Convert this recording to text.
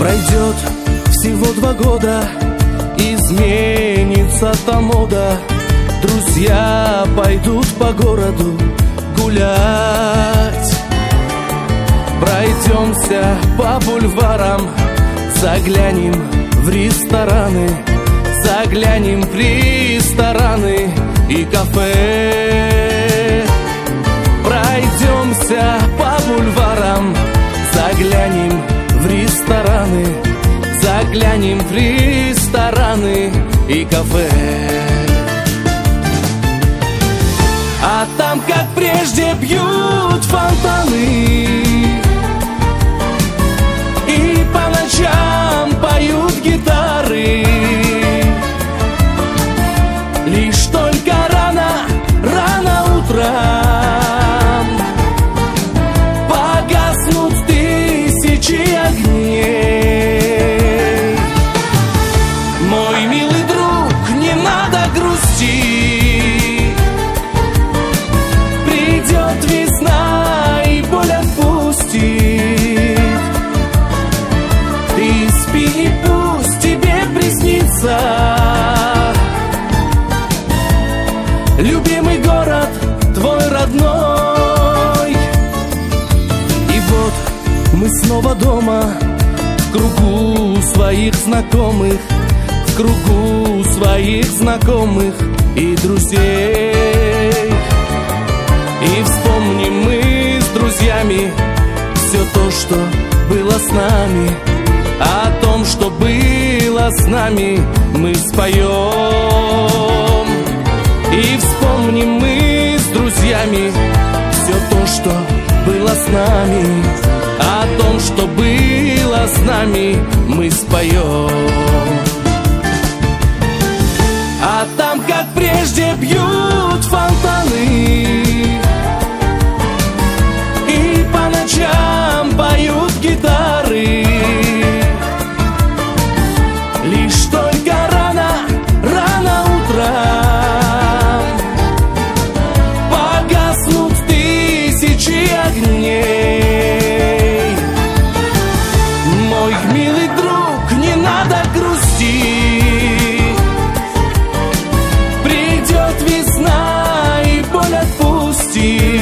Пройдет всего 2 года, изменится-то мода. Друзья пойдут по городу гулять. Пройдемся по бульварам, заглянем в рестораны, заглянем в рестораны и кафе. Пройдемся по бульварам, заглянем в рестораны, заглянем в рестораны и кафе. А там, как прежде, бьют фонтаны, и по ночам поют гитары. Лишь только рано, рано утром погаснут тысячи огней. Мой милый друг, не надо грустить, придет весна и боль отпустит. Ты спи, и пусть тебе приснится любимый город твой родной. И вот мы снова дома, в кругу своих знакомых, в кругу своих знакомых и друзей. И вспомним мы с друзьями все то, что было с нами. О том, что было с нами, мы споем. И вспомним мы с друзьями все то, что было с нами. О том, что было с нами, мы споем. А там, как прежде, бьют фонтаны, и по ночам поют гитары. Лишь только рано, рано утром погаснут тысячи огней. Мой милый друг, не надо грустить, придет весна и боль отпустит.